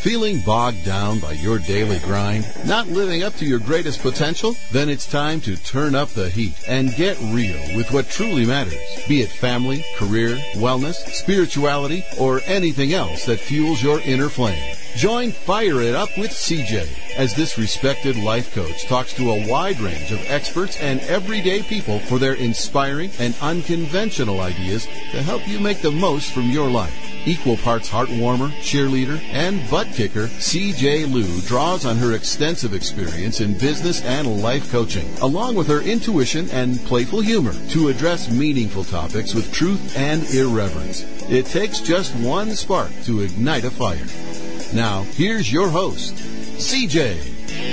Feeling bogged down by your daily grind? Not living up to your greatest potential? Then it's time to turn up the heat and get real with what truly matters. Be it family, career, wellness, spirituality, or anything else that fuels your inner flame. Join Fire It Up with CJ as this respected life coach talks to a wide range of experts and everyday people for their inspiring and unconventional ideas to help you make the most from your life. Equal parts heartwarmer, cheerleader, and butt kicker, CJ Liu draws on her extensive experience in business and life coaching, along with her intuition and playful humor, to address meaningful topics with truth and irreverence. It takes just one spark to ignite a fire. Now, here's your host, CJ.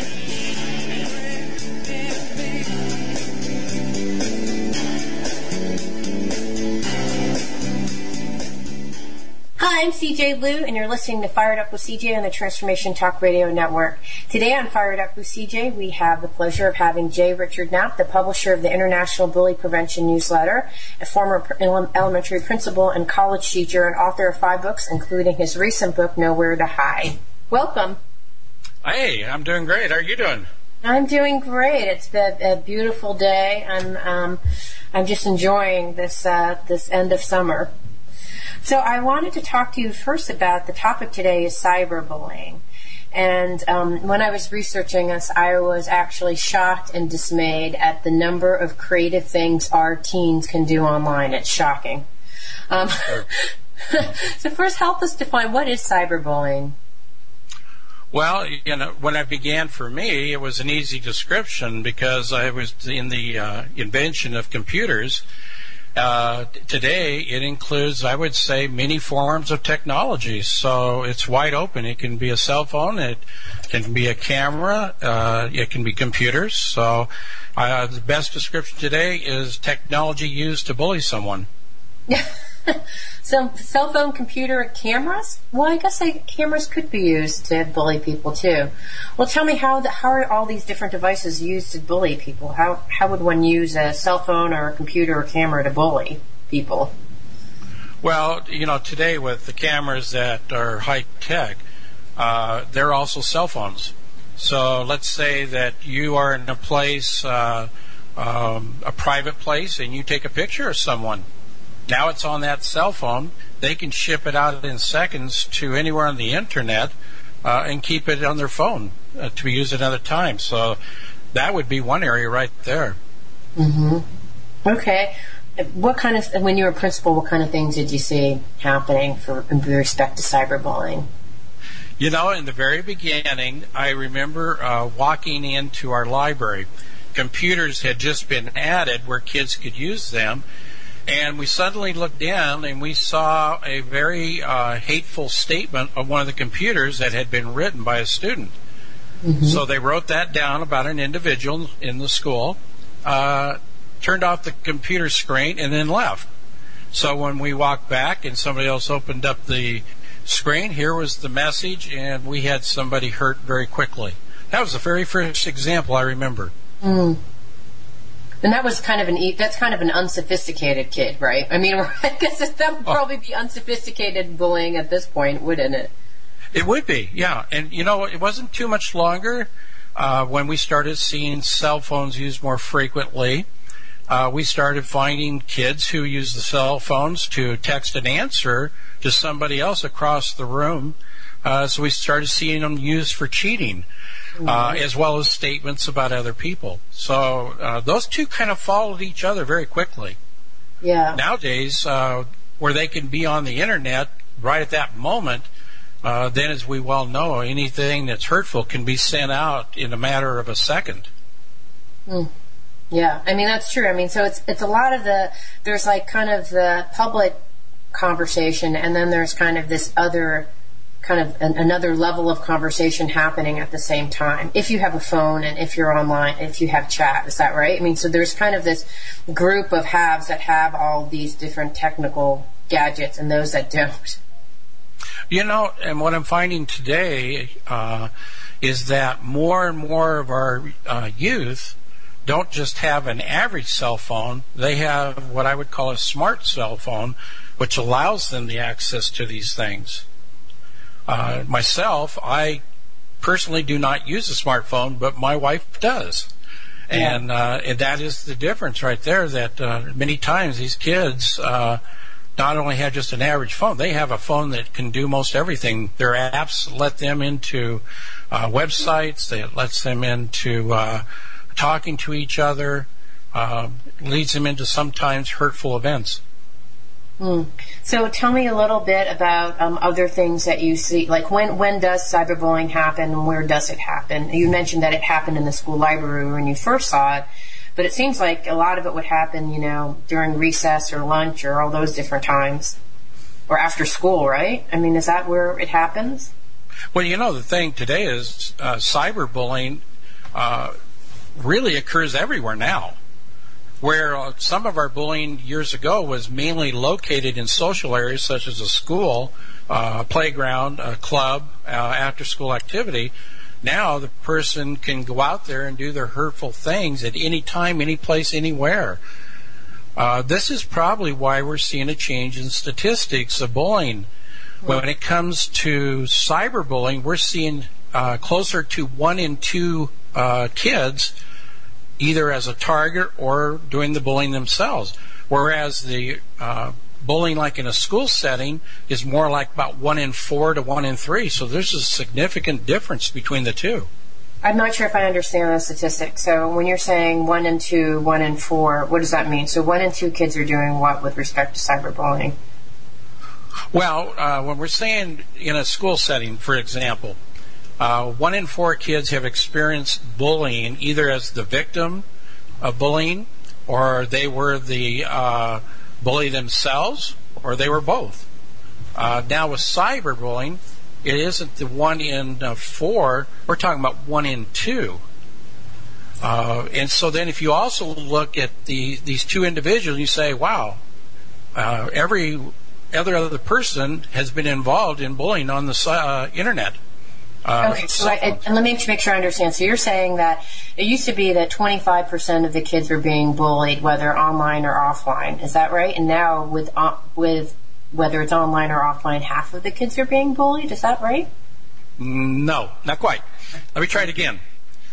Hi, I'm CJ Liu, and you're listening to Fired Up with CJ on the Transformation Talk Radio Network. Today on Fired Up with CJ, we have the pleasure of having J. Richard Knapp, the publisher of the International Bully Prevention Newsletter, a former elementary principal and college teacher, and author of 5 books, including his recent book, Nowhere to Hide. Welcome. Hey, I'm doing great. How are you doing? I'm doing great. It's been a beautiful day. I'm just enjoying this end of summer. So I wanted to talk to you first about the topic today is cyberbullying. And when I was researching this, I was actually shocked and dismayed at the number of creative things our teens can do online. It's shocking. Sure. So first, help us define what is cyberbullying. Well, when I began, for me, it was an easy description because I was in the invention of computers. Today, it includes, I would say, many forms of technology. So it's wide open. It can be a cell phone. It can be a camera. It can be computers. So the best description today is technology used to bully someone. So cell phone, computer, cameras? Well, I guess cameras could be used to bully people, too. Well, tell me, how are all these different devices used to bully people? How would one use a cell phone or a computer or camera to bully people? Well, today with the cameras that are high-tech, they're also cell phones. So let's say that you are in a place, a private place, and you take a picture of someone. Now it's on that cell phone. They can ship it out in seconds to anywhere on the internet and keep it on their phone to be used another time. So that would be one area right there. Mm-hmm. Okay. When you were a principal, what kind of things did you see happening in respect to cyberbullying? In the very beginning, I remember walking into our library. Computers had just been added where kids could use them. And we suddenly looked down and we saw a very hateful statement of one of the computers that had been written by a student. Mm-hmm. So they wrote that down about an individual in the school, turned off the computer screen, and then left. So when we walked back and somebody else opened up the screen, here was the message, and we had somebody hurt very quickly. That was the very first example I remember. Mm. And that was that's kind of an unsophisticated kid, right? I mean, I guess that would probably be unsophisticated bullying at this point, wouldn't it? It would be, yeah. And, it wasn't too much longer when we started seeing cell phones used more frequently. We started finding kids who use the cell phones to text an answer to somebody else across the room. So we started seeing them used for cheating. As well as statements about other people. So those two kind of followed each other very quickly. Yeah. Nowadays, where they can be on the internet right at that moment, then as we well know, anything that's hurtful can be sent out in a matter of a second. Mm. Yeah, I mean, that's true. I mean, so it's a lot of there's like kind of the public conversation, and then there's kind of this other kind of another level of conversation happening at the same time. If you have a phone and if you're online, if you have chat, is that right? I mean, so there's kind of this group of haves that have all these different technical gadgets and those that don't. And what I'm finding today is that more and more of our youth don't just have an average cell phone. They have what I would call a smart cell phone, which allows them the access to these things. Myself, I personally do not use a smartphone, but my wife does. Yeah. And that is the difference right there, that many times these kids not only have just an average phone, they have a phone that can do most everything. Their apps let them into websites, they lets them into talking to each other, leads them into sometimes hurtful events. So tell me a little bit about other things that you see, like when does cyberbullying happen and where does it happen? You mentioned that it happened in the school library when you first saw it, but it seems like a lot of it would happen, during recess or lunch or all those different times, or after school, right? I mean, is that where it happens? Well, the thing today is cyberbullying really occurs everywhere now. Where some of our bullying years ago was mainly located in social areas such as a school, a playground, a club, after-school activity. Now the person can go out there and do their hurtful things at any time, any place, anywhere. This is probably why we're seeing a change in statistics of bullying. When it comes to cyberbullying, we're seeing closer to 1 in 2 kids either as a target or doing the bullying themselves. Whereas the bullying like in a school setting is more like about 1 in 4 to 1 in 3. So there's a significant difference between the two. I'm not sure if I understand the statistics. So when you're saying 1 in 2, 1 in 4, what does that mean? So 1 in 2 kids are doing what with respect to cyberbullying? Well, when we're saying in a school setting, for example, 1 in 4 kids have experienced bullying either as the victim of bullying, or they were the bully themselves, or they were both. Now with cyberbullying, it isn't the 1 in 4, we're talking about 1 in 2. And so then if you also look at these two individuals, you say, wow, every other person has been involved in bullying on the internet. Okay, and let me make sure I understand. So you're saying that it used to be that 25% of the kids were being bullied, whether online or offline. Is that right? And now with whether it's online or offline, half of the kids are being bullied. Is that right? No, not quite. Let me try it again.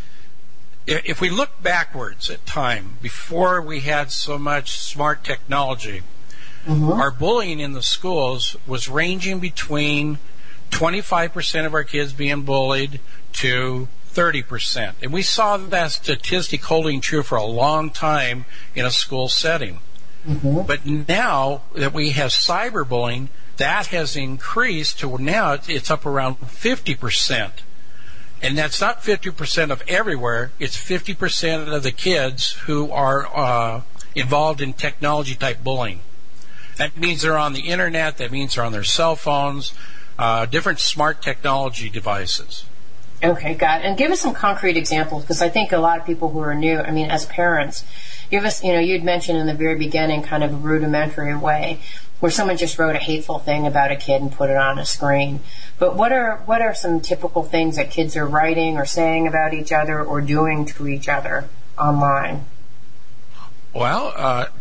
If we look backwards at time, before we had so much smart technology, our bullying in the schools was ranging between 25% of our kids being bullied to 30%. And we saw that statistic holding true for a long time in a school setting. But now that we have cyberbullying, that has increased to now it's up around 50%. And that's not 50% of everywhere, it's 50% of the kids who are involved in technology-type bullying. That means they're on the internet, that means they're on their cell phones, different smart technology devices. Okay, got it. And give us some concrete examples, because I think a lot of people who are new, as parents, give us, you'd mentioned in the very beginning kind of a rudimentary way where someone just wrote a hateful thing about a kid and put it on a screen. But what are some typical things that kids are writing or saying about each other or doing to each other online? Well,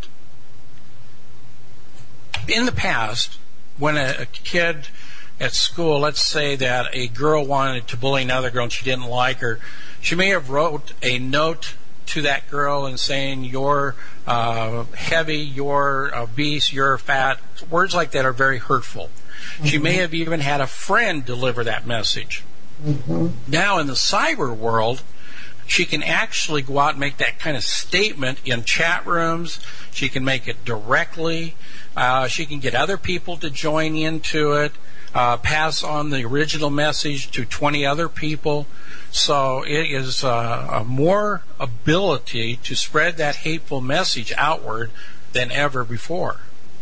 in the past, when a kid at school, let's say that a girl wanted to bully another girl and she didn't like her, she may have wrote a note to that girl and saying, you're heavy, you're obese, you're fat. Words like that are very hurtful. She may have even had a friend deliver that message. Now in the cyber world, she can actually go out and make that kind of statement in chat rooms. She can make it directly. She can get other people to join into it, pass on the original message to 20 other people. So it is a more ability to spread that hateful message outward than ever before.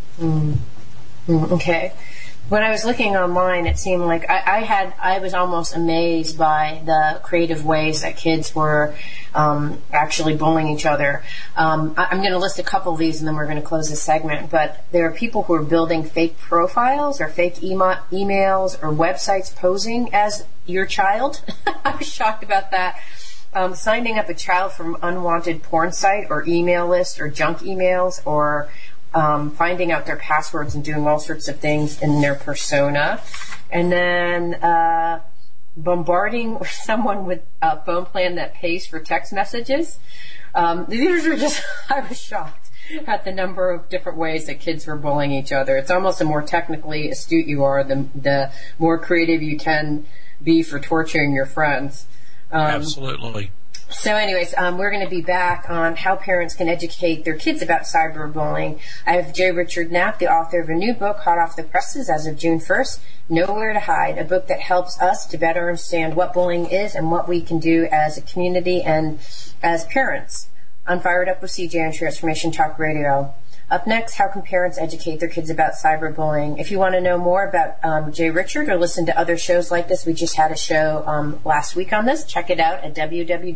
Okay. When I was looking online, it seemed like I was almost amazed by the creative ways that kids were actually bullying each other. I'm going to list a couple of these and then we're going to close this segment. But there are people who are building fake profiles or fake emails or websites posing as your child. I was shocked about that. Signing up a child from unwanted porn site or email list or junk emails or finding out their passwords and doing all sorts of things in their persona. And then bombarding someone with a phone plan that pays for text messages. These were just, I was shocked at the number of different ways that kids were bullying each other. It's almost the more technically astute you are, the more creative you can be for torturing your friends. Absolutely. So anyways, we're going to be back on how parents can educate their kids about cyberbullying. I have J. Richard Knapp, the author of a new book, hot off the presses as of June 1st, Nowhere to Hide, a book that helps us to better understand what bullying is and what we can do as a community and as parents. On Fired Up with CJ on Transformation Talk Radio. Up next, how can parents educate their kids about cyberbullying? If you want to know more about J. Richard or listen to other shows like this, we just had a show last week on this. Check it out at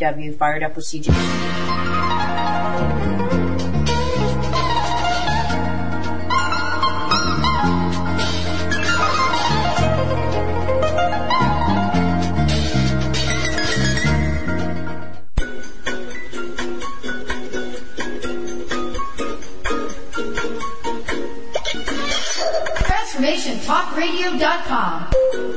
www.firedupwithcj. TalkRadio.com.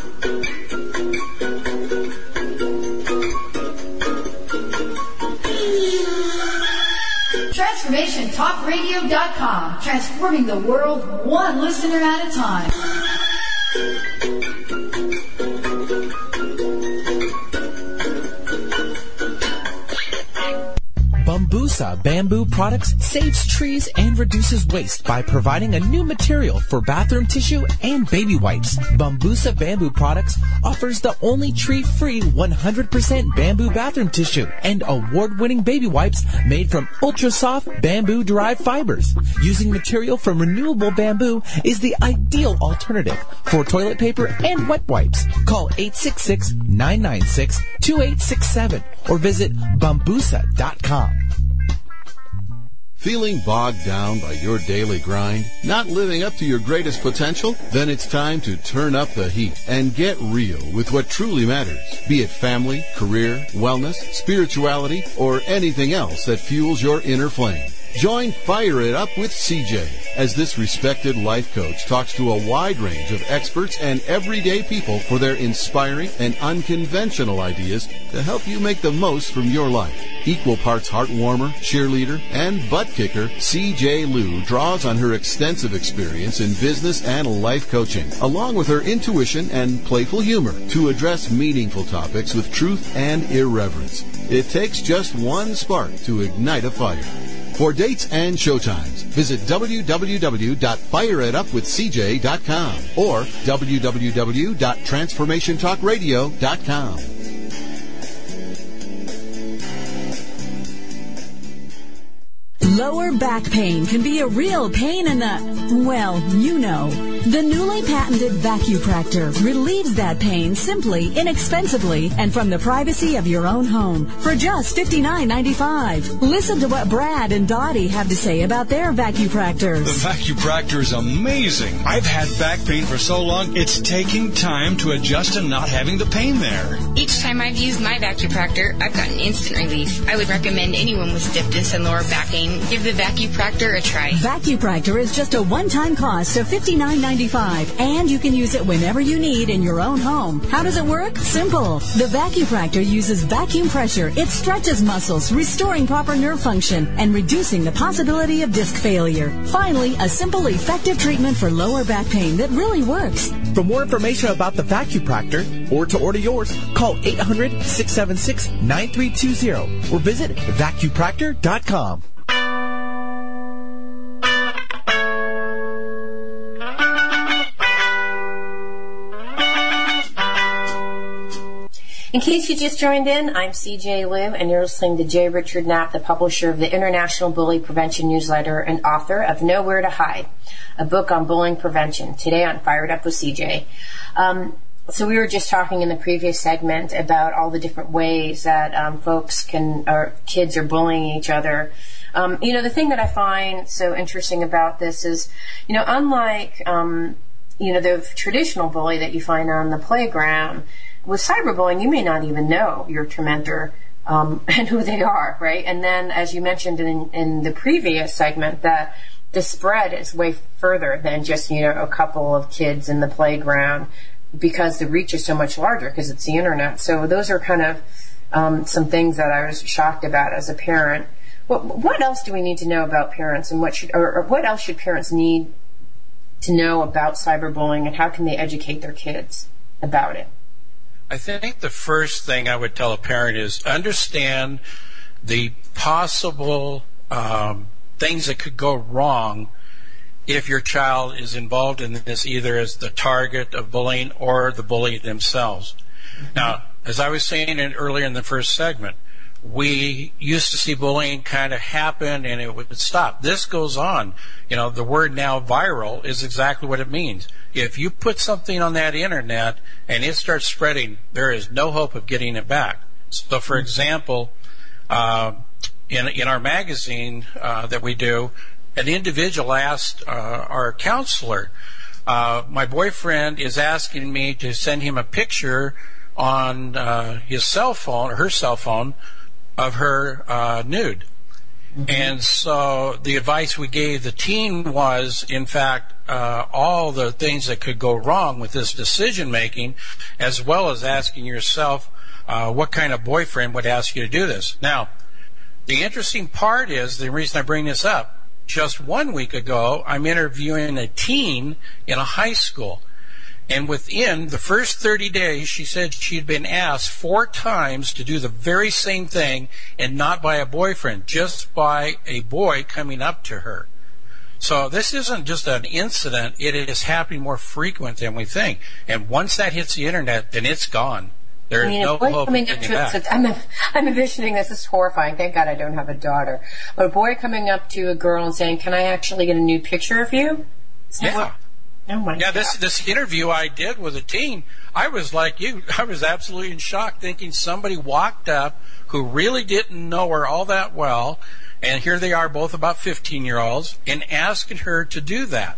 TransformationTalkRadio.com. Transforming the world one listener at a time. Bambusa Bamboo Products saves trees and reduces waste by providing a new material for bathroom tissue and baby wipes. Bambusa Bamboo Products offers the only tree-free 100% bamboo bathroom tissue and award-winning baby wipes made from ultra-soft bamboo-derived fibers. Using material from renewable bamboo is the ideal alternative for toilet paper and wet wipes. Call 866-996-2867 or visit bambusa.com. Feeling bogged down by your daily grind? Not living up to your greatest potential? Then it's time to turn up the heat and get real with what truly matters. Be it family, career, wellness, spirituality, or anything else that fuels your inner flame. Join Fire It Up with CJ as this respected life coach talks to a wide range of experts and everyday people for their inspiring and unconventional ideas to help you make the most from your life. Equal parts heartwarmer, cheerleader, and butt kicker, CJ Liu draws on her extensive experience in business and life coaching, along with her intuition and playful humor, to address meaningful topics with truth and irreverence. It takes just one spark to ignite a fire. For dates and showtimes, visit www.fireitupwithcj.com or www.transformationtalkradio.com. Lower back pain can be a real pain in the, well, you know. The newly patented Vacupractor relieves that pain simply, inexpensively, and from the privacy of your own home for just $59.95. Listen to what Brad and Dottie have to say about their Vacupractors. The Vacupractor is amazing. I've had back pain for so long, it's taking time to adjust to not having the pain there. Each time I've used my Vacupractor, I've gotten instant relief. I would recommend anyone with stiffness and lower back pain give the Vacupractor a try. Vacupractor is just a one-time cost of $59.95, and you can use it whenever you need in your own home. How does it work? Simple. The Vacupractor uses vacuum pressure. It stretches muscles, restoring proper nerve function and reducing the possibility of disc failure. Finally, a simple, effective treatment for lower back pain that really works. For more information about the Vacupractor or to order yours, call 800-676-9320 or visit vacupractor.com. In case you just joined in, I'm CJ Liu, and you're listening to J. Richard Knapp, the publisher of the International Bully Prevention Newsletter and author of Nowhere to Hide, a book on bullying prevention, today on Fired Up with CJ. So we were just talking in the previous segment about all the different ways that kids are bullying each other. The thing that I find so interesting about this is, unlike, the traditional bully that you find on the playground, with cyberbullying, you may not even know your tormentor and who they are, right? And then, as you mentioned in the previous segment, that the spread is way further than just, a couple of kids in the playground, because the reach is so much larger because it's the internet. So those are kind of some things that I was shocked about as a parent. What else do we need to know about parents, and what else should parents need to know about cyberbullying, and how can they educate their kids about it? I think the first thing I would tell a parent is understand the possible things that could go wrong if your child is involved in this, either as the target of bullying or the bully themselves. Mm-hmm. Now, as I was saying earlier in the first segment, we used to see bullying kind of happen and it would stop. This goes on. The word now viral is exactly what it means. If you put something on that internet and it starts spreading, there is no hope of getting it back. So, for example, in our magazine that we do, an individual asked our counselor, my boyfriend is asking me to send him a picture on his cell phone, or her cell phone, of her nude. Mm-hmm. And so the advice we gave the teen was, in fact, all the things that could go wrong with this decision making, as well as asking yourself what kind of boyfriend would ask you to do this. Now, the interesting part is, the reason I bring this up, just 1 week ago, I'm interviewing a teen in a high school. And within the first 30 days, she said she'd been asked 4 times to do the very same thing, and not by a boyfriend, just by a boy coming up to her. So this isn't just an incident. It is happening more frequent than we think. And once that hits the internet, then it's gone. There is no hope of getting it back. I'm envisioning this is horrifying. Thank God I don't have a daughter. But a boy coming up to a girl and saying, "Can I actually get a nude picture of you?" Yeah. Oh my God. This interview I did with a teen, I was like you. I was absolutely in shock, thinking somebody walked up who really didn't know her all that well, and here they are, both about 15-year-olds, and asking her to do that.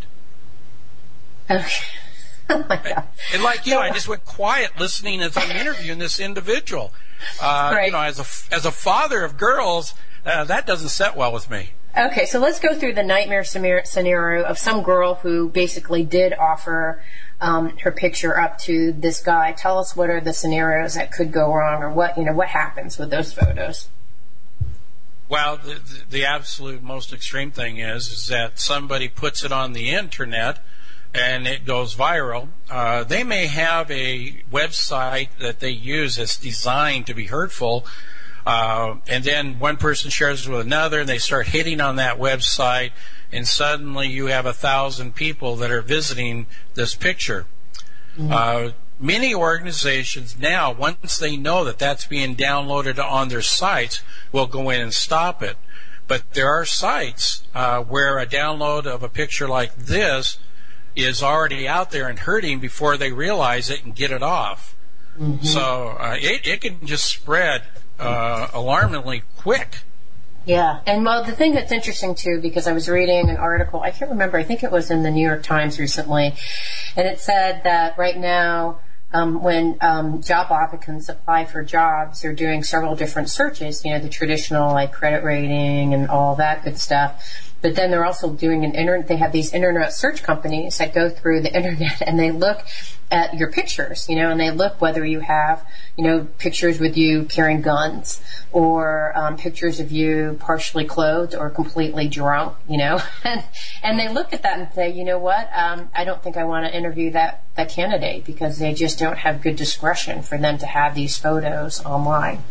Okay. Oh my God. And like you, I just went quiet listening as I'm interviewing this individual. Right. As a father of girls, that doesn't set well with me. Okay, so let's go through the nightmare scenario of some girl who basically did offer her picture up to this guy. Tell us, what are the scenarios that could go wrong, or what happens with those photos? Well, the absolute most extreme thing is that somebody puts it on the internet and it goes viral. They may have a website that they use that's designed to be hurtful, and then one person shares it with another, and they start hitting on that website, and suddenly you have 1,000 people that are visiting this picture. Mm-hmm. Many organizations now, once they know that that's being downloaded on their sites, will go in and stop it. But there are sites where a download of a picture like this is already out there and hurting before they realize it and get it off. Mm-hmm. So it can just spread alarmingly quick. Yeah, and well, the thing that's interesting too, because I was reading an article, I can't remember, I think it was in the New York Times recently, and it said that right now, when job applicants apply for jobs, they're doing several different searches, the traditional like credit rating and all that good stuff. But then they're also doing they have these internet search companies that go through the internet and they look at your pictures, and they look whether you have, pictures with you carrying guns, or pictures of you partially clothed or completely drunk, and they look at that and say, you know what, I don't think I want to interview that candidate, because they just don't have good discretion for them to have these photos online.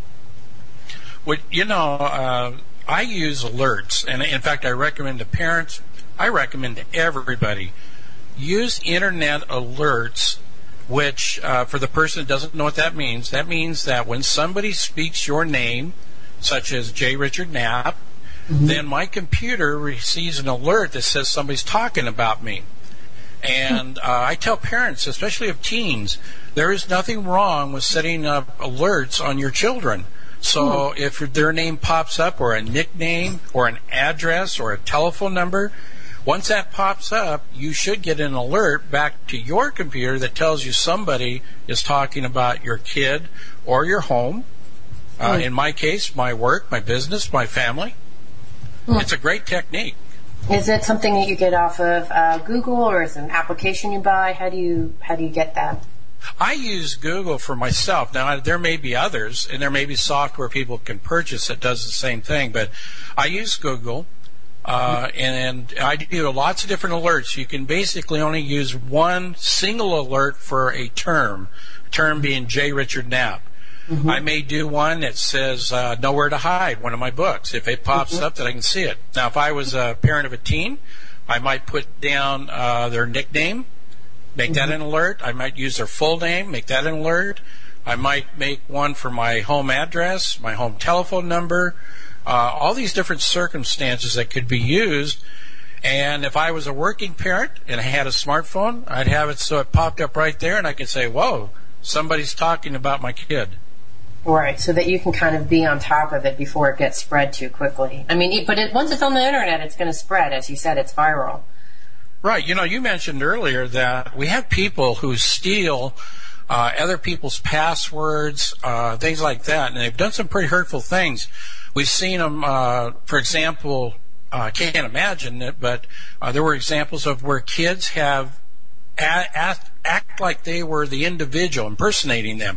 Well, I use alerts, and in fact, I recommend to parents, I recommend to everybody, use internet alerts, which for the person that doesn't know what that means that when somebody speaks your name, such as J. Richard Knapp, mm-hmm. then my computer receives an alert that says somebody's talking about me. And I tell parents, especially of teens, there is nothing wrong with setting up alerts on your children. So if their name pops up, or a nickname, or an address, or a telephone number, once that pops up, you should get an alert back to your computer that tells you somebody is talking about your kid or your home. In my case, my work, my business, my family. It's a great technique. Is it something that you get off of Google, or is it an application you buy? How do you get that? I use Google for myself. Now, there may be others, and there may be software people can purchase that does the same thing, but I use Google, and I do lots of different alerts. You can basically only use one single alert for a term being J. Richard Knapp. Mm-hmm. I may do one that says Nowhere to Hide, one of my books, if it pops up that I can see it. Now, if I was a parent of a teen, I might put down their nickname, make that an alert. I might use their full name, make that an alert. I might make one for my home address, my home telephone number, all these different circumstances that could be used. And if I was a working parent and I had a smartphone, I'd have it so it popped up right there, and I could say, whoa, somebody's talking about my kid. Right, so that you can kind of be on top of it before it gets spread too quickly. I mean, but once it's on the internet, it's going to spread. As you said, it's viral. Right. You know, you mentioned earlier that we have people who steal other people's passwords, things like that, and they've done some pretty hurtful things. We've seen them, for example, I can't imagine it, but there were examples of where kids have act like they were the individual, impersonating them.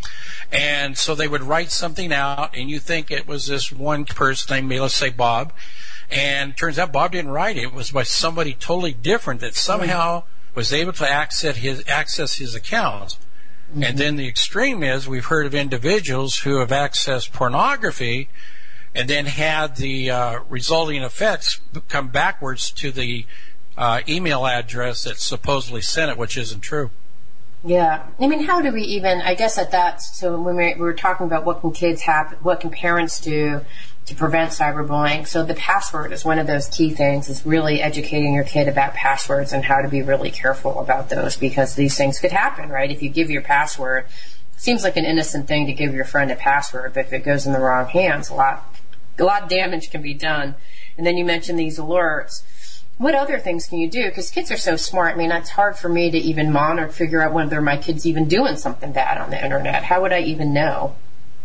And so they would write something out, and you think it was this one person named, let's say, Bob. And it turns out Bob didn't write it. It was by somebody totally different that somehow was able to access his accounts. Mm-hmm. And then the extreme is we've heard of individuals who have accessed pornography and then had the resulting effects come backwards to the email address that supposedly sent it, which isn't true. Yeah. I mean, how do we even, I guess at that, so when we were talking about what can kids have, what can parents do to prevent cyberbullying, so the password is one of those key things, is really educating your kid about passwords and how to be really careful about those, because these things could happen, right? If you give your password, it seems like an innocent thing to give your friend a password, but if it goes in the wrong hands, a lot of damage can be done. And then you mentioned these alerts. What other things can you do? Because kids are so smart. I mean, it's hard for me to even monitor, figure out whether my kid's even doing something bad on the internet. How would I even know?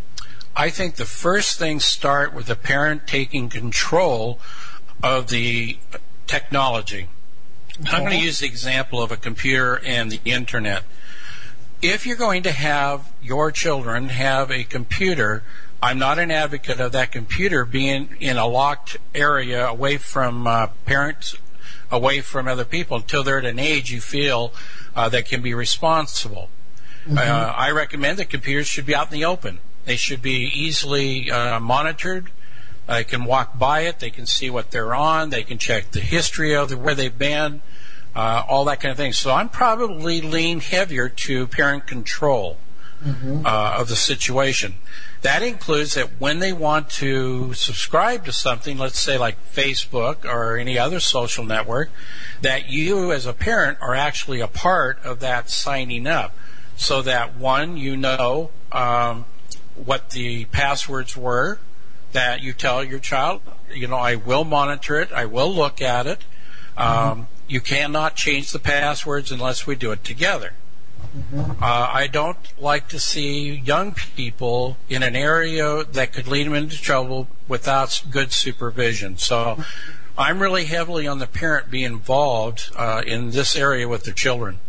I think the first things start with the parent taking control of the technology. Okay. I'm going to use the example of a computer and the internet. If you're going to have your children have a computer, I'm not an advocate of that computer being in a locked area away from parents, away from other people, until they're at an age you feel that can be responsible. Mm-hmm. I recommend that computers should be out in the open. They should be easily monitored. They can walk by it. They can see what they're on. They can check the history of where they've been, all that kind of thing. So I'm probably lean heavier to parent control of the situation. That includes that when they want to subscribe to something, let's say like Facebook or any other social network, that you as a parent are actually a part of that signing up, so that one, you know what the passwords were, that you tell your child, you know, I will monitor it, I will look at it. You cannot change the passwords unless we do it together. I don't like to see young people in an area that could lead them into trouble without good supervision. So I'm really heavily on the parent being involved in this area with their children.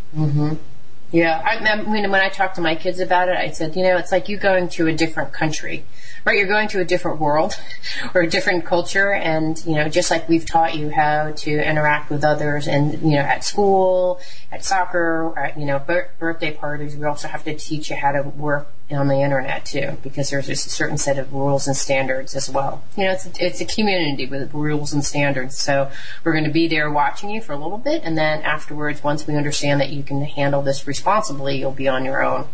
Yeah, I mean, when I talked to my kids about it, I said, you know, it's like you going to a different country, right? You're going to a different world or a different culture, and, you know, just like we've taught you how to interact with others, and, you know, at school, at soccer, at, you know, birthday parties, we also have to teach you how to work on the internet too, because there's just a certain set of rules and standards as well. You know, it's a community with rules and standards, so we're going to be there watching you for a little bit, and then afterwards, once we understand that you can handle this responsibly, you'll be on your own.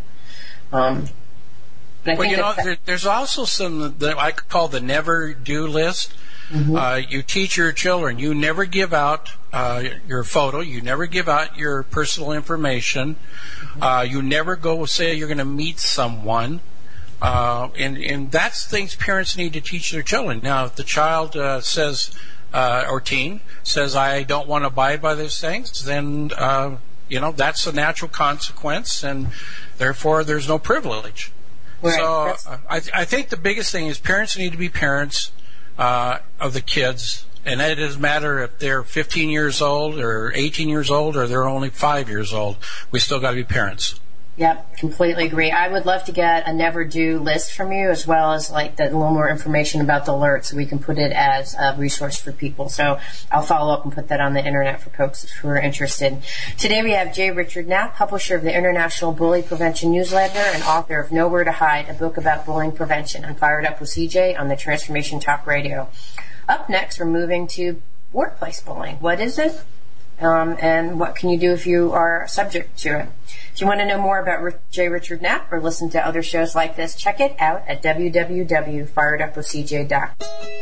Well, you know, there's also some that I call the never do list. You teach your children, you never give out your photo, you never give out your personal information, you never go say you're going to meet someone, and that's things parents need to teach their children. Now, if the child says, or teen says, I don't want to abide by those things, then, you know, that's a natural consequence, and therefore there's no privilege. Right. So I think the biggest thing is parents need to be parents of the kids, And it doesn't matter if they're 15 years old or 18 years old or they're only 5 years old. We still got to be parents. Yep, completely agree. I would love to get a never do list from you, as well as like a little more information about the alert, so we can put it as a resource for people. So I'll follow up and put that on the internet for folks who are interested. Today we have J. Richard Knapp, publisher of the International Bully Prevention Newsletter and author of Nowhere to Hide, a book about bullying prevention. I'm Fired Up with CJ on the Transformation Talk Radio. Up next, we're moving to workplace bullying. What is it? And what can you do if you are subject to it? If you want to know more about J. Richard Knapp or listen to other shows like this, check it out at www.firedupwithcj.com.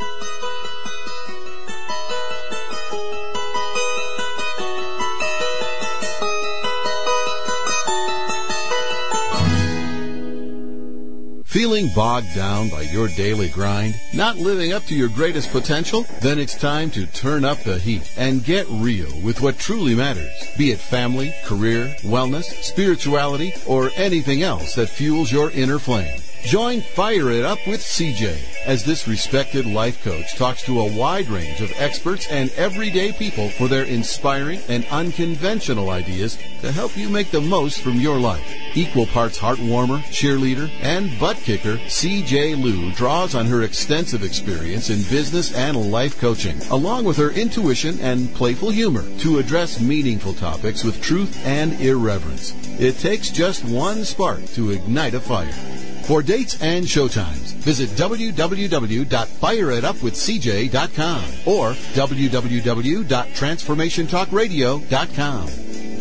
Feeling bogged down by your daily grind? Not living up to your greatest potential? Then it's time to turn up the heat and get real with what truly matters. Be it family, career, wellness, spirituality, or anything else that fuels your inner flame. Join Fire It Up with CJ as this respected life coach talks to a wide range of experts and everyday people for their inspiring and unconventional ideas to help you make the most from your life. Equal parts heartwarmer, cheerleader, and butt kicker, CJ Liu draws on her extensive experience in business and life coaching, along with her intuition and playful humor, to address meaningful topics with truth and irreverence. It takes just one spark to ignite a fire. For dates and showtimes, visit www.fireitupwithcj.com or www.transformationtalkradio.com.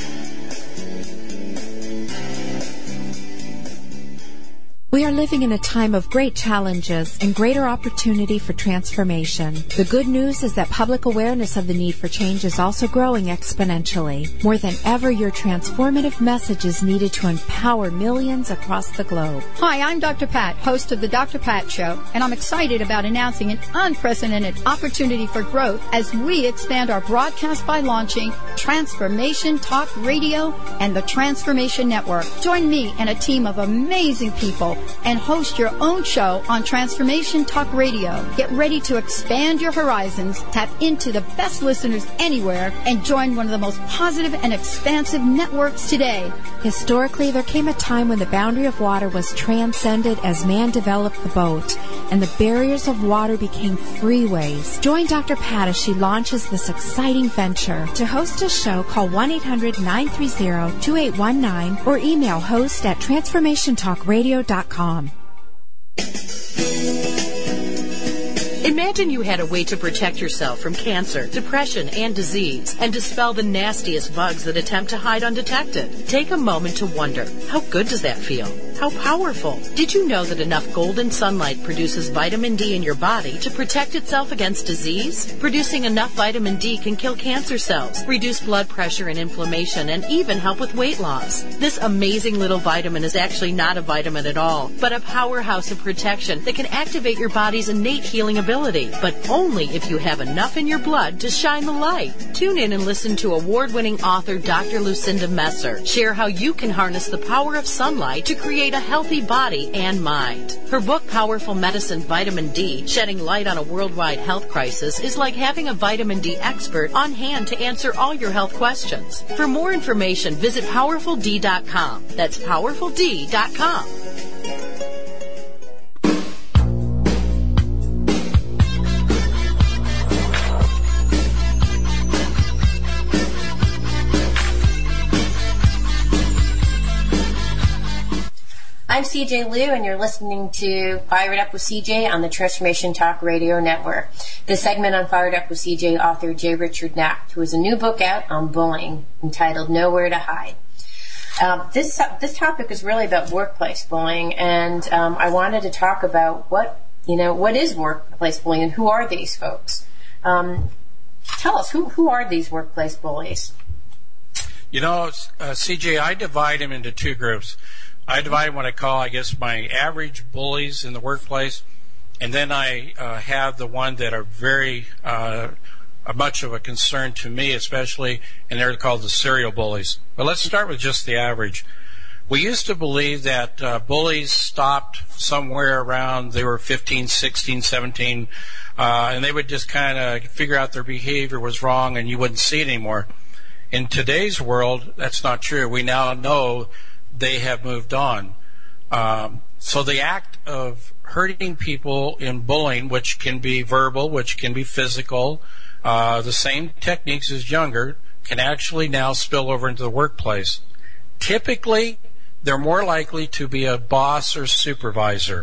We are living in a time of great challenges and greater opportunity for transformation. The good news is that public awareness of the need for change is also growing exponentially. More than ever, your transformative message is needed to empower millions across the globe. Hi, I'm Dr. Pat, host of the Dr. Pat Show, and I'm excited about announcing an unprecedented opportunity for growth as we expand our broadcast by launching Transformation Talk Radio and the Transformation Network. Join me and a team of amazing people and host your own show on Transformation Talk Radio. Get ready to expand your horizons, tap into the best listeners anywhere, and join one of the most positive and expansive networks today. Historically, there came a time when the boundary of water was transcended as man developed the boat, and the barriers of water became freeways. Join Dr. Pat as she launches this exciting venture. To host a show, call 1-800-930-2819 or email host@transformationtalkradio.com. Imagine you had a way to protect yourself from cancer, depression, and disease, and dispel the nastiest bugs that attempt to hide undetected. Take a moment to wonder, how good does that feel? How powerful? Did you know that enough golden sunlight produces vitamin D in your body to protect itself against disease? Producing enough vitamin D can kill cancer cells, reduce blood pressure and inflammation, and even help with weight loss. This amazing little vitamin is actually not a vitamin at all, but a powerhouse of protection that can activate your body's innate healing ability, but only if you have enough in your blood to shine the light. Tune in and listen to award-winning author Dr. Lucinda Messer share how you can harness the power of sunlight to create a healthy body and mind. Her book, Powerful Medicine Vitamin D, Shedding Light on a Worldwide Health Crisis, is like having a vitamin D expert on hand to answer all your health questions. For more information, visit PowerfulD.com. That's PowerfulD.com. I'm CJ Liu, and you're listening to Fired Up with CJ on the Transformation Talk Radio Network. This segment on Fired Up with CJ author J. Richard Knapp, who has a new book out on bullying entitled Nowhere to Hide. This topic is really about workplace bullying, and I wanted to talk about what is workplace bullying and who are these folks. Tell us, who are these workplace bullies? CJ, I divide them into two groups. I divide what I call, my average bullies in the workplace, and then I have the one that are very much of a concern to me, especially, and they're called the serial bullies. But let's start with just the average. We used to believe that bullies stopped somewhere around they were 15, 16, 17, and they would just kind of figure out their behavior was wrong and you wouldn't see it anymore. In today's world, that's not true. We now know they have moved on. So the act of hurting people in bullying, which can be verbal, which can be physical, the same techniques as younger, can actually now spill over into the workplace. Typically, they're more likely to be a boss or supervisor.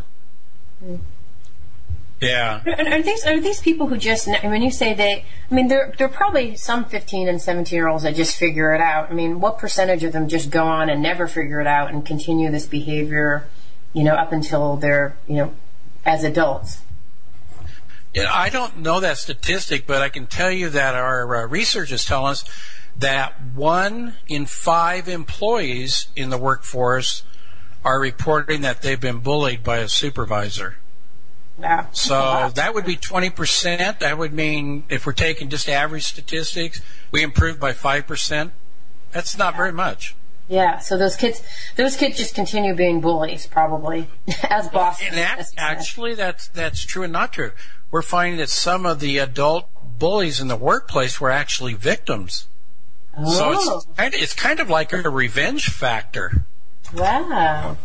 Yeah. Are these people who just, when you say there are probably some 15 and 17-year-olds that just figure it out. I mean, what percentage of them just go on and never figure it out and continue this behavior, up until they're, as adults? Yeah, I don't know that statistic, but I can tell you that our research is telling us that 1 in 5 employees in the workforce are reporting that they've been bullied by a supervisor. Wow. So that would be 20%. That would mean if we're taking just average statistics, we improved by 5%. That's not very much. Yeah, so those kids just continue being bullies, probably, as bosses. And that's true and not true. We're finding that some of the adult bullies in the workplace were actually victims. Oh. So it's kind of like a revenge factor. Wow.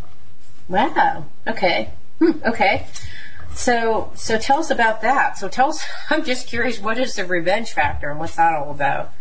Okay. Okay. So tell us about that. So tell us, I'm just curious, what is the revenge factor and what's that all about?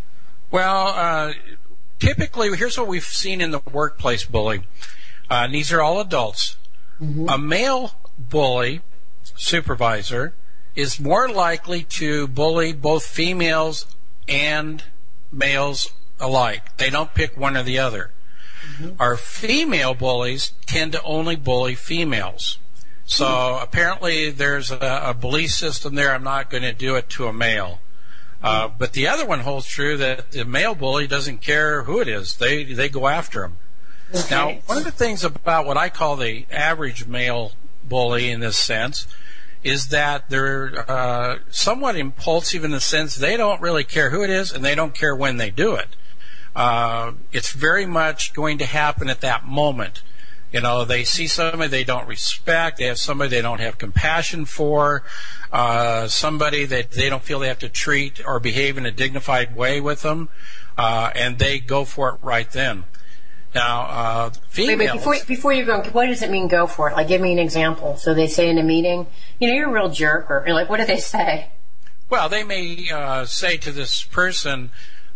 Well, typically, here's what we've seen in the workplace bullying. These are all adults. Mm-hmm. A male bully, supervisor, is more likely to bully both females and males alike. They don't pick one or the other. Mm-hmm. Our female bullies tend to only bully females. So apparently there's a belief system there, I'm not going to do it to a male. But the other one holds true, that the male bully doesn't care who it is. They go after him. Okay. Now, one of the things about what I call the average male bully in this sense is that they're somewhat impulsive in the sense they don't really care who it is and they don't care when they do it. It's very much going to happen at that moment. They see somebody they don't respect, they have somebody they don't have compassion for, somebody that they don't feel they have to treat or behave in a dignified way with them, and they go for it right then. Now, females... Wait, before you go, what does it mean, go for it? Like, give me an example. So they say in a meeting, you're a real jerk, or like, what do they say? Well, they may say to this person,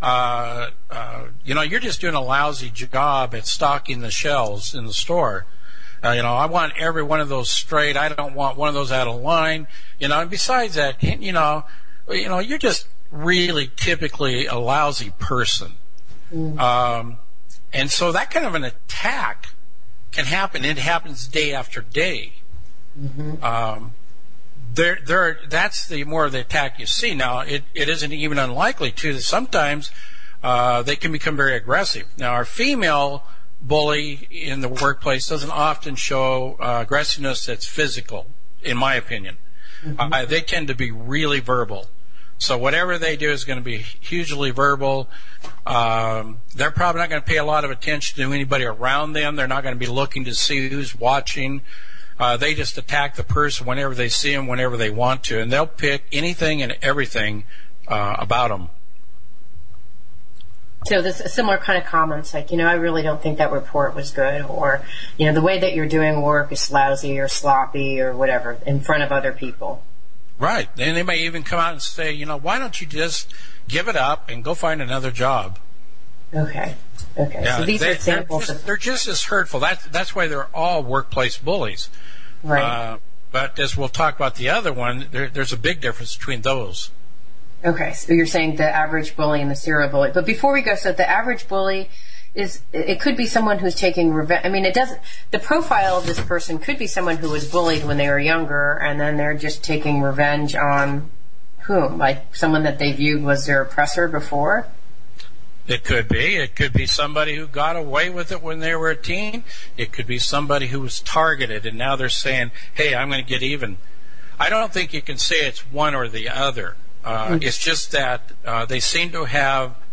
you're just doing a lousy job at stocking the shelves in the store. I want every one of those straight. I don't want one of those out of line. And besides that, you're just really typically a lousy person. Mm. And so that kind of an attack can happen. It happens day after day. Mm-hmm. That's the more of the attack you see. Now, it isn't even unlikely, too, that sometimes they can become very aggressive. Now, our female bully in the workplace doesn't often show aggressiveness that's physical, in my opinion. Mm-hmm. They tend to be really verbal. So whatever they do is going to be hugely verbal. They're probably not going to pay a lot of attention to anybody around them. They're not going to be looking to see who's watching. They just attack the person whenever they see them, whenever they want to, and they'll pick anything and everything about them. So there's a similar kind of comments like, I really don't think that report was good, or, the way that you're doing work is lousy or sloppy or whatever in front of other people. Right. And they may even come out and say, why don't you just give it up and go find another job? Okay. Yeah, so these are examples. They're just as hurtful. That's why they're all workplace bullies. Right. But as we'll talk about the other one, there's a big difference between those. Okay, so you're saying the average bully and the serial bully. But before we go, so the average bully it could be someone who's taking revenge. I mean, the profile of this person could be someone who was bullied when they were younger, and then they're just taking revenge on whom? Like someone that they viewed was their oppressor before? It could be. It could be somebody who got away with it when they were a teen. It could be somebody who was targeted, and now they're saying, hey, I'm going to get even. I don't think you can say it's one or the other. It's just that they seem to have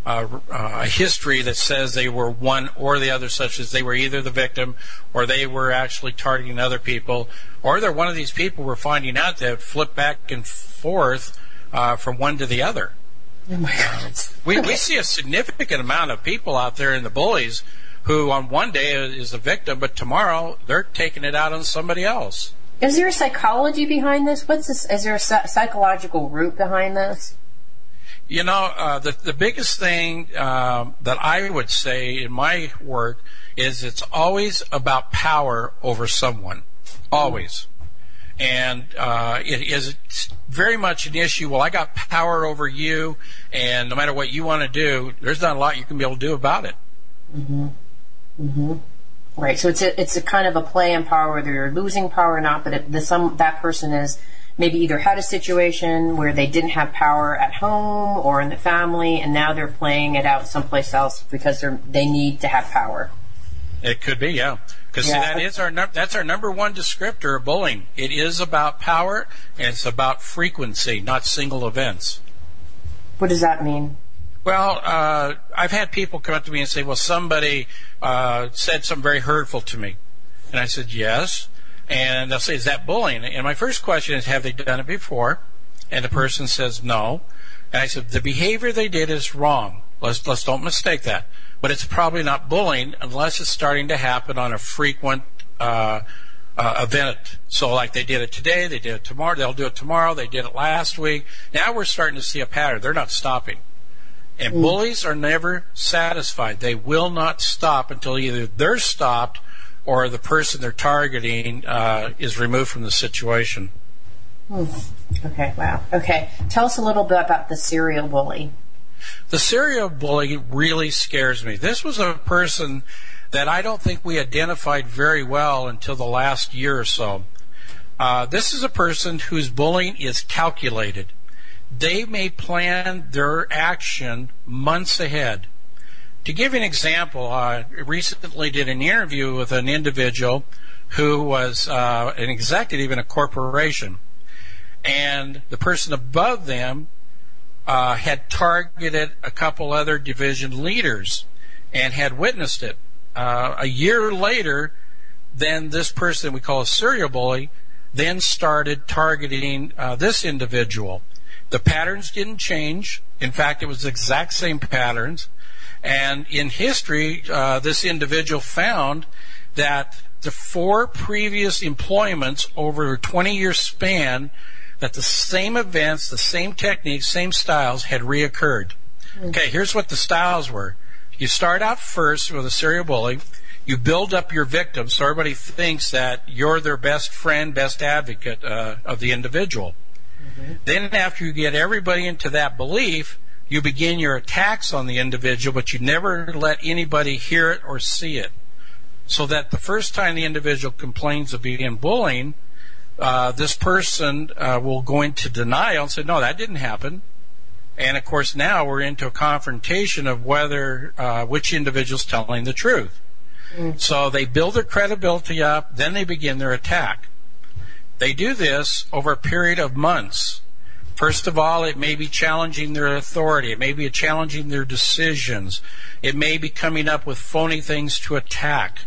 a history that says they were one or the other, such as they were either the victim or they were actually targeting other people, or they're one of these people we're finding out that flip back and forth from one to the other. Oh my God. We see a significant amount of people out there in the bullies who on one day is the victim, but tomorrow they're taking it out on somebody else. Is there a psychology behind this? What's this? Is there a psychological root behind this? You know, the biggest thing that I would say in my work is it's always about power over someone. Always. And it is very much an issue. Well, I got power over you, and no matter what you want to do, there's not a lot you can be able to do about it. Mm-hmm. Mm-hmm. Right. So it's a kind of a play on power, whether you're losing power or not. But that person is maybe either had a situation where they didn't have power at home or in the family, and now they're playing it out someplace else because they need to have power. It could be, yeah. Because that's our number one descriptor of bullying. It is about power, and it's about frequency, not single events. What does that mean? Well, I've had people come up to me and say, well, somebody said something very hurtful to me. And I said, yes. And they'll say, is that bullying? And my first question is, have they done it before? And the person says, no. And I said, the behavior they did is wrong. Let's don't mistake that. But it's probably not bullying unless it's starting to happen on a frequent event. So like they did it today, they did it tomorrow, they'll do it tomorrow, they did it last week. Now we're starting to see a pattern. They're not stopping. And bullies are never satisfied. They will not stop until either they're stopped or the person they're targeting is removed from the situation. Okay, wow. Okay, tell us a little bit about the serial bully. The serial bully really scares me. This was a person that I don't think we identified very well until the last year or so. This is a person whose bullying is calculated. They may plan their action months ahead. To give you an example, I recently did an interview with an individual who was an executive in a corporation. And the person above them had targeted a couple other division leaders and had witnessed it. A year later, then this person we call a serial bully then started targeting this individual. The patterns didn't change. In fact, it was the exact same patterns. And in history, this individual found that the 4 previous employments over a 20-year span, that the same events, the same techniques, same styles had reoccurred. Okay, here's what the styles were. You start out first with a serial bully. You build up your victim so everybody thinks that you're their best friend, best advocate of the individual. Then after you get everybody into that belief, you begin your attacks on the individual, but you never let anybody hear it or see it. So that the first time the individual complains of being bullying, this person will go into denial and say, no, that didn't happen. And of course now we're into a confrontation of whether which individual's telling the truth. So they build their credibility up, then they begin their attack. They do this over a period of months. First of all, it may be challenging their authority. It may be challenging their decisions. It may be coming up with phony things to attack.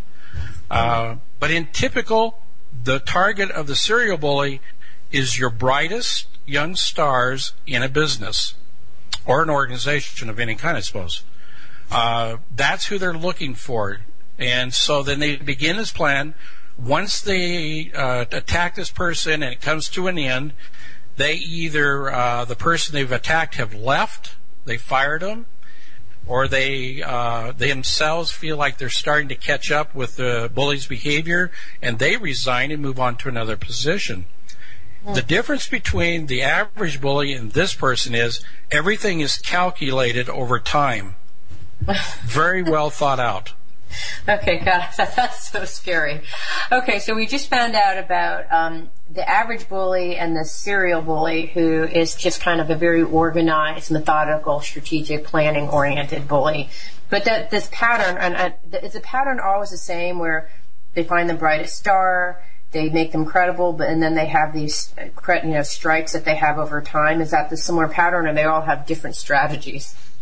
But in typical, the target of the serial bully is your brightest young stars in a business or an organization of any kind, I suppose. That's who they're looking for. And so then they begin this plan. Once they attack this person and it comes to an end, they either, the person they've attacked have left, they fired them, or they themselves feel like they're starting to catch up with the bully's behavior, and they resign and move on to another position. The difference between the average bully and this person is everything is calculated over time. Very well thought out. Okay, God, that's so scary. Okay, so we just found out about the average bully and the serial bully, who is just kind of a very organized, methodical, strategic, planning-oriented bully. But this pattern, and is the pattern always the same, where they find the brightest star, they make them credible, and then they have these strikes that they have over time? Is that the similar pattern, or they all have different strategies?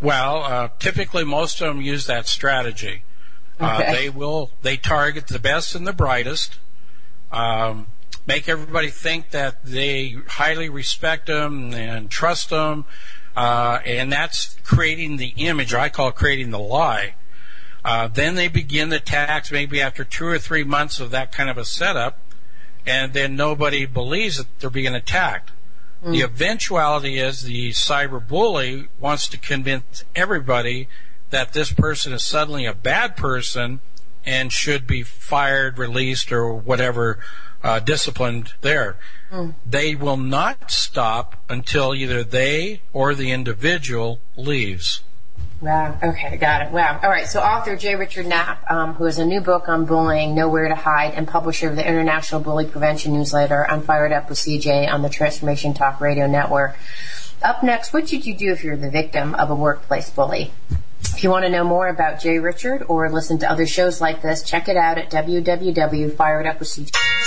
Well, typically most of them use that strategy. Okay. They target the best and the brightest, make everybody think that they highly respect them and trust them, and that's creating the image, or I call it creating the lie. Then they begin the attacks maybe after 2 or 3 months of that kind of a setup, and then nobody believes that they're being attacked. The eventuality is the cyber bully wants to convince everybody that this person is suddenly a bad person and should be fired, released, or whatever, disciplined there. They will not stop until either they or the individual leaves. Wow. Okay, got it. Wow. All right. So author J. Richard Knapp, who has a new book on bullying, Nowhere to Hide, and publisher of the International Bully Prevention Newsletter on Fired Up with CJ on the Transformation Talk Radio Network. Up next, what should you do if you're the victim of a workplace bully? If you want to know more about J. Richard or listen to other shows like this, check it out at www.firedupwithcj.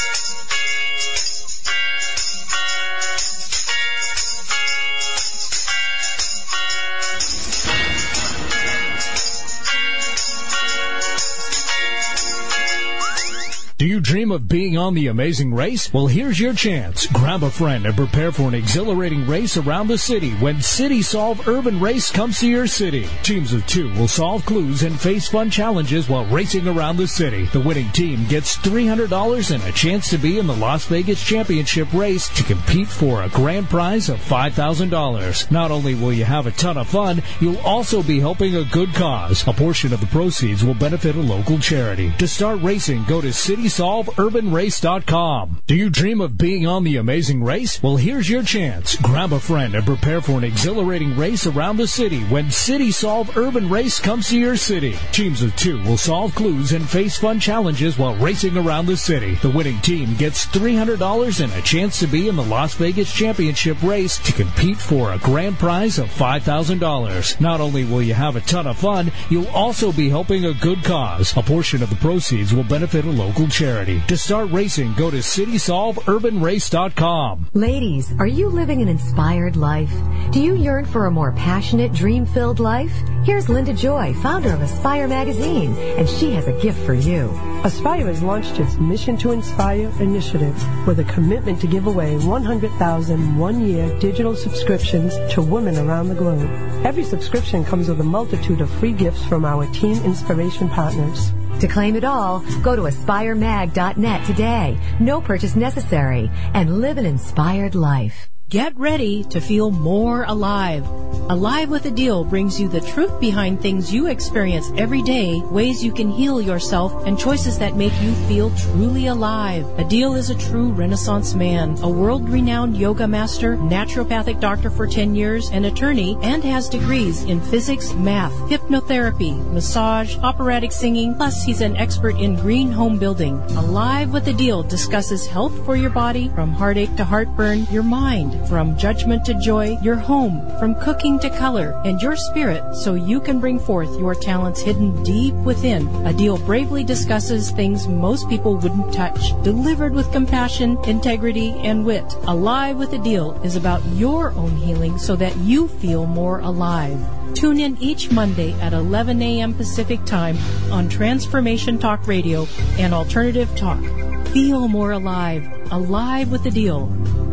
Do you dream of being on The Amazing Race? Well, here's your chance. Grab a friend and prepare for an exhilarating race around the city when City Solve Urban Race comes to your city. Teams of 2 will solve clues and face fun challenges while racing around the city. The winning team gets $300 and a chance to be in the Las Vegas Championship race to compete for a grand prize of $5,000. Not only will you have a ton of fun, you'll also be helping a good cause. A portion of the proceeds will benefit a local charity. To start racing, go to CitySolveUrbanRace.com. Do you dream of being on The Amazing Race? Well, here's your chance. Grab a friend and prepare for an exhilarating race around the city when City Solve Urban Race comes to your city. Teams of 2 will solve clues and face fun challenges while racing around the city. The winning team gets $300 and a chance to be in the Las Vegas Championship race to compete for a grand prize of $5,000. Not only will you have a ton of fun, you'll also be helping a good cause. A portion of the proceeds will benefit a local charity. To start racing, go to CitySolveUrbanRace.com. Ladies, are you living an inspired life? Do you yearn for a more passionate, dream-filled life? Here's Linda Joy, founder of Aspire Magazine, and she has a gift for you. Aspire has launched its Mission to Inspire initiative with a commitment to give away 100,000 one-year digital subscriptions to women around the globe. Every subscription comes with a multitude of free gifts from our Teen Inspiration partners. To claim it all, go to AspireMag.net today. No purchase necessary. And live an inspired life. Get ready to feel more alive. Alive with a Deal brings you the truth behind things you experience every day, ways you can heal yourself, and choices that make you feel truly alive. A Deal is a true Renaissance man, a world-renowned yoga master, naturopathic doctor for 10 years, an attorney, and has degrees in physics, math, hypnotherapy, massage, operatic singing, plus he's an expert in green home building. Alive with a Deal discusses health for your body, from heartache to heartburn, your mind, from judgment to joy, your home, from cooking to color, and your spirit, so you can bring forth your talents hidden deep within. A Deal bravely discusses things most people wouldn't touch, delivered with compassion, integrity, and wit. Alive with a Deal is about your own healing so that you feel more alive. Tune in each Monday at 11 a.m. Pacific Time on Transformation Talk Radio and Alternative Talk. Feel more alive. Alive with a Deal.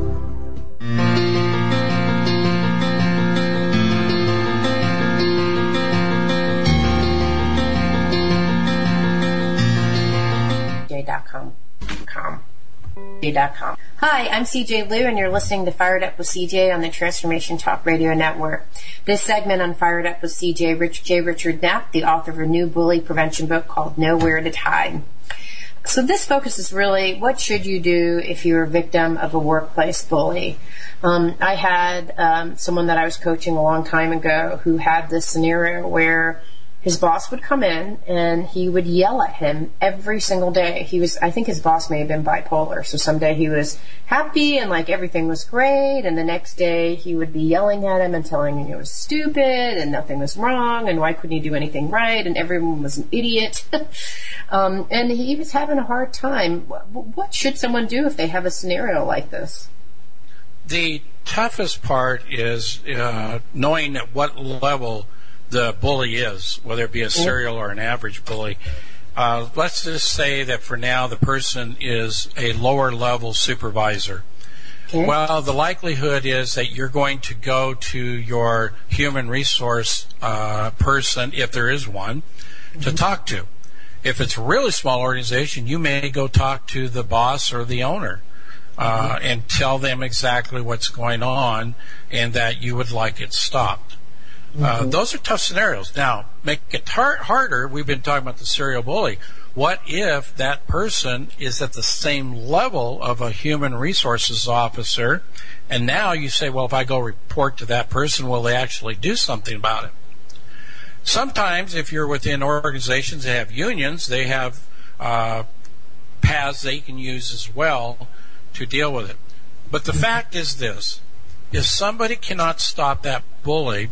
CJ.com. Hi, I'm CJ Liu, and you're listening to Fired Up with CJ on the Transformation Talk Radio Network. This segment on Fired Up with CJ, J. Richard Knapp, the author of a new bully prevention book called Nowhere to Hide. So this focuses really, what should you do if you're a victim of a workplace bully? I had someone that I was coaching a long time ago who had this scenario where his boss would come in and he would yell at him every single day. I think his boss may have been bipolar. So someday he was happy and like everything was great, and the next day he would be yelling at him and telling him he was stupid and nothing was wrong and why couldn't he do anything right and everyone was an idiot. And he was having a hard time. What should someone do if they have a scenario like this? The toughest part is knowing at what level the bully is, whether it be a serial or an average bully. Let's just say that for now the person is a lower level supervisor. Okay. Well, the likelihood is that you're going to go to your human resource person, if there is one, to talk to. If it's a really small organization, you may go talk to the boss or the owner and tell them exactly what's going on and that you would like it stopped. Those are tough scenarios. Now, make it harder. We've been talking about the serial bully. What if that person is at the same level of a human resources officer, and now you say, well, if I go report to that person, will they actually do something about it? Sometimes, if you're within organizations that have unions, they have paths they can use as well to deal with it. But the fact is this: if somebody cannot stop that bully,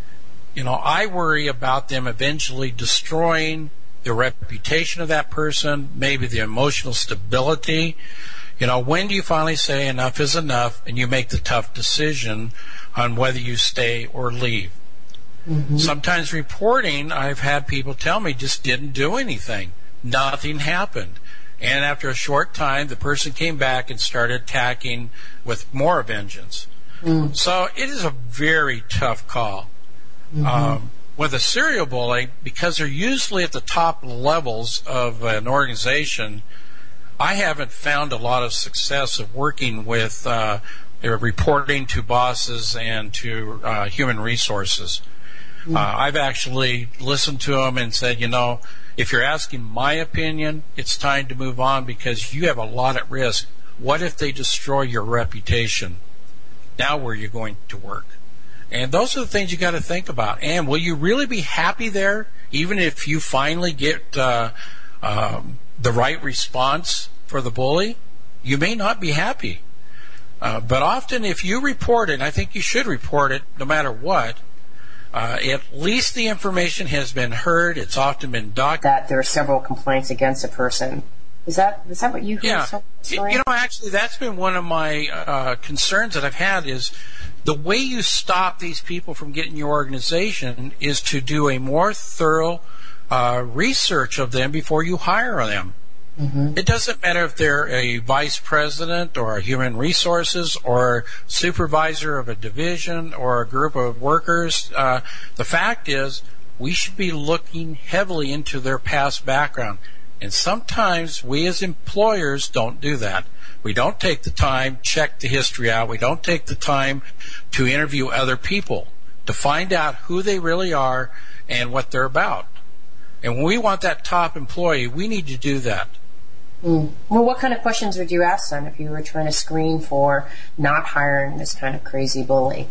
I worry about them eventually destroying the reputation of that person, maybe the emotional stability. When do you finally say enough is enough and you make the tough decision on whether you stay or leave? Sometimes reporting, I've had people tell me, just didn't do anything. Nothing happened. And after a short time, the person came back and started attacking with more vengeance. So it is a very tough call. With a serial bully, because they're usually at the top levels of an organization, I haven't found a lot of success of working with reporting to bosses and to human resources. I've actually listened to them and said, if you're asking my opinion, it's time to move on because you have a lot at risk. What if they destroy your reputation? Now where are you going to work? And those are the things you got to think about. And will you really be happy there, even if you finally get the right response for the bully? You may not be happy. But often if you report it, and I think you should report it no matter what, at least the information has been heard. It's often been documented. That there are several complaints against a person. Is that what you heard? Yeah. Actually, that's been one of my concerns that I've had is the way you stop these people from getting your organization is to do a more thorough research of them before you hire them. It doesn't matter if they're a vice president or a human resources or supervisor of a division or a group of workers. The fact is we should be looking heavily into their past background. And sometimes we as employers don't do that. We don't take the time, check the history out. We don't take the time to interview other people to find out who they really are and what they're about. And when we want that top employee, we need to do that. Well, what kind of questions would you ask them if you were trying to screen for not hiring this kind of crazy bully?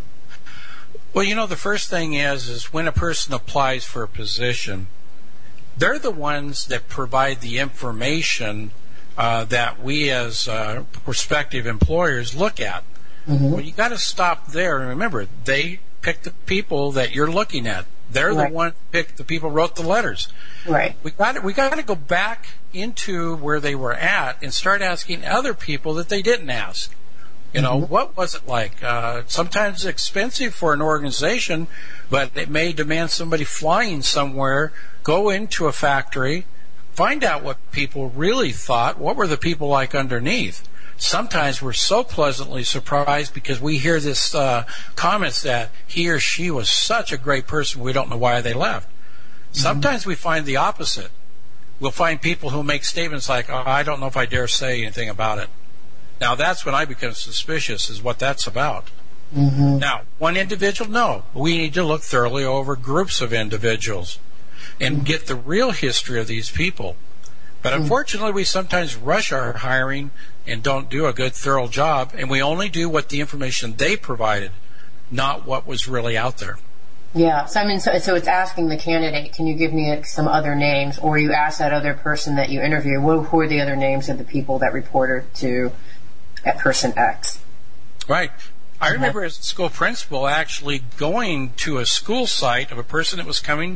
Well, the first thing is when a person applies for a position, they're the ones that provide the information that we as prospective employers look at. Well, you got to stop there and remember they pick the people that you're looking at. They're the one who picked the people who wrote the letters. Right. We got to go back into where they were at and start asking other people that they didn't ask. What was it like? Sometimes it's expensive for an organization, but it may demand somebody flying somewhere, go into a factory, find out what people really thought. What were the people like underneath? Sometimes we're so pleasantly surprised because we hear this comments that he or she was such a great person, we don't know why they left. Sometimes we find the opposite. We'll find people who make statements like, I don't know if I dare say anything about it. Now that's when I become suspicious, is what that's about. Now, one individual, no. We need to look thoroughly over groups of individuals and get the real history of these people. But unfortunately, we sometimes rush our hiring and don't do a good, thorough job, and we only do what the information they provided, not what was really out there. Yeah, so so it's asking the candidate, can you give me some other names? Or you ask that other person that you interview, who are the other names of the people that reported to at person X? Right. I remember as a school principal actually going to a school site of a person that was coming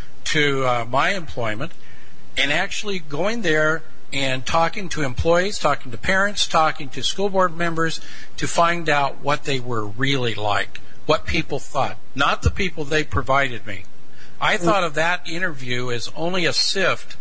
to my employment and actually going there and talking to employees, talking to parents, talking to school board members to find out what they were really like, what people thought, not the people they provided me. I thought of that interview as only a sift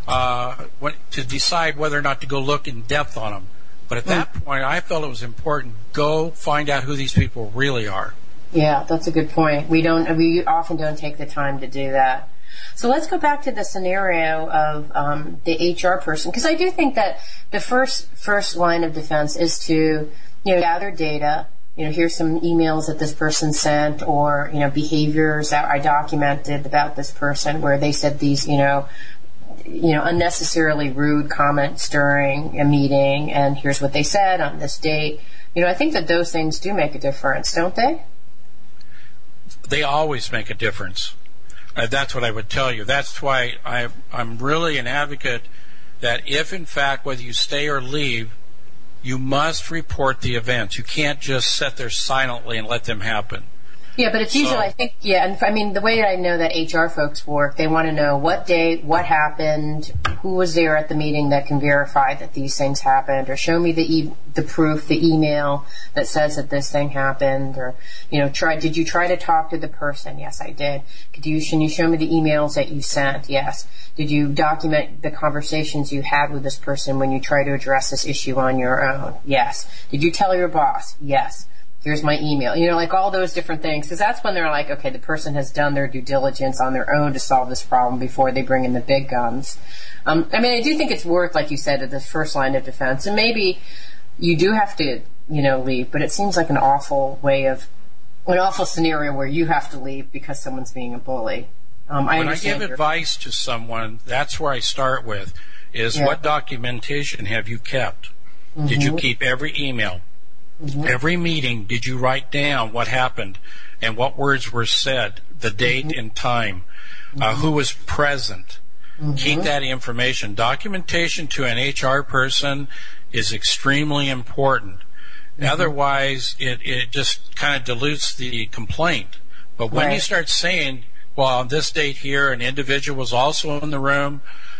to decide whether or not to go look in depth on them. But at that point, I felt it was important, go find out who these people really are. Yeah, that's a good point. We often don't take the time to do that. So let's go back to the scenario of the HR person, because I do think that the first line of defense is to gather data. Here's some emails that this person sent, or behaviors that I documented about this person where they said these unnecessarily rude comments during a meeting, and here's what they said on this date. I think that those things do make a difference, don't they? They always make a difference. That's what I would tell you. That's why I'm really an advocate that if, in fact, whether you stay or leave, you must report the events. You can't just sit there silently and let them happen. Yeah, but it's usually, I think, and I mean, the way I know that HR folks work, they want to know what date, what happened, who was there at the meeting that can verify that these things happened, or show me the proof, the email that says that this thing happened, or, did you try to talk to the person? Yes, I did. Can you show me the emails that you sent? Yes. Did you document the conversations you had with this person when you tried to address this issue on your own? Yes. Did you tell your boss? Yes. Here's my email. Like all those different things. Because that's when they're like, okay, the person has done their due diligence on their own to solve this problem before they bring in the big guns. I do think it's worth, like you said, the first line of defense. And maybe you do have to, leave, but it seems like an awful scenario where you have to leave because someone's being a bully. When I give advice to someone, that's where I start with, is what documentation have you kept? Mm-hmm. Did you keep every email? Mm-hmm. Every meeting, did you write down what happened and what words were said, the date and time, who was present? Mm-hmm. Keep that information. Documentation to an HR person is extremely important. Mm-hmm. Otherwise, it just kind of dilutes the complaint. But when you start saying, well, on this date here, an individual was also in the room,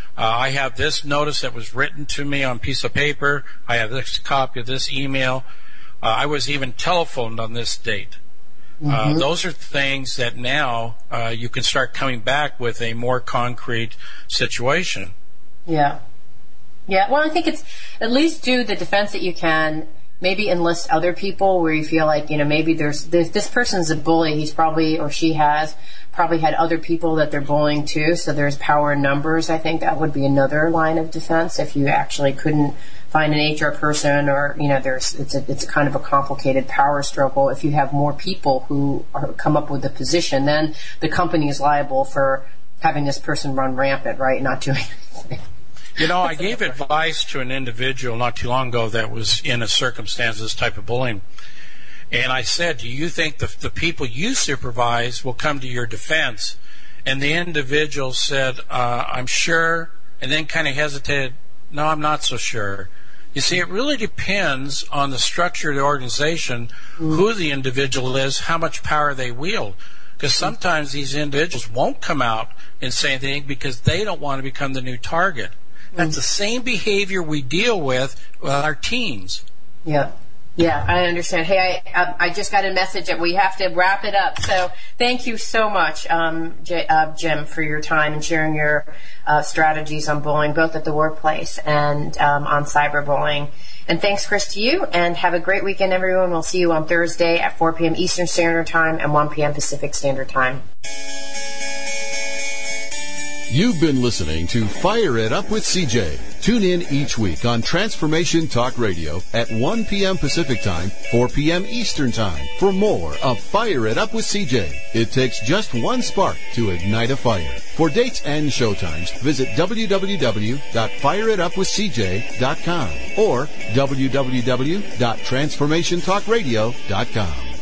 I have this notice that was written to me on a piece of paper, I have this copy of this email, I was even telephoned on this date. Mm-hmm. Those are things that now you can start coming back with a more concrete situation. Yeah. Yeah, well, I think it's at least do the defense that you can. Maybe enlist other people where you feel like, maybe there's this person's a bully. He's probably, or she has probably had other people that they're bullying too. So there's power in numbers. I think that would be another line of defense if you actually couldn't find an HR person, or it's a kind of a complicated power struggle. If you have more people who come up with a position, then the company is liable for having this person run rampant, right? Not doing anything. I gave advice to an individual not too long ago that was in a circumstance of this type of bullying. And I said, do you think the people you supervise will come to your defense? And the individual said, I'm sure, and then kind of hesitated, no, I'm not so sure. You see, it really depends on the structure of the organization, who the individual is, how much power they wield. Because sometimes these individuals won't come out and say anything because they don't want to become the new target. That's the same behavior we deal with our teens. Yeah. Yeah, I understand. Hey, I just got a message that we have to wrap it up. So thank you so much, Jim, for your time and sharing your strategies on bullying, both at the workplace and on cyberbullying. And thanks, Chris, to you. And have a great weekend, everyone. We'll see you on Thursday at 4 p.m. Eastern Standard Time and 1 p.m. Pacific Standard Time. You've been listening to Fire It Up with CJ. Tune in each week on Transformation Talk Radio at 1 p.m. Pacific Time, 4 p.m. Eastern Time for more of Fire It Up with CJ. It takes just one spark to ignite a fire. For dates and showtimes, visit www.fireitupwithcj.com or www.transformationtalkradio.com.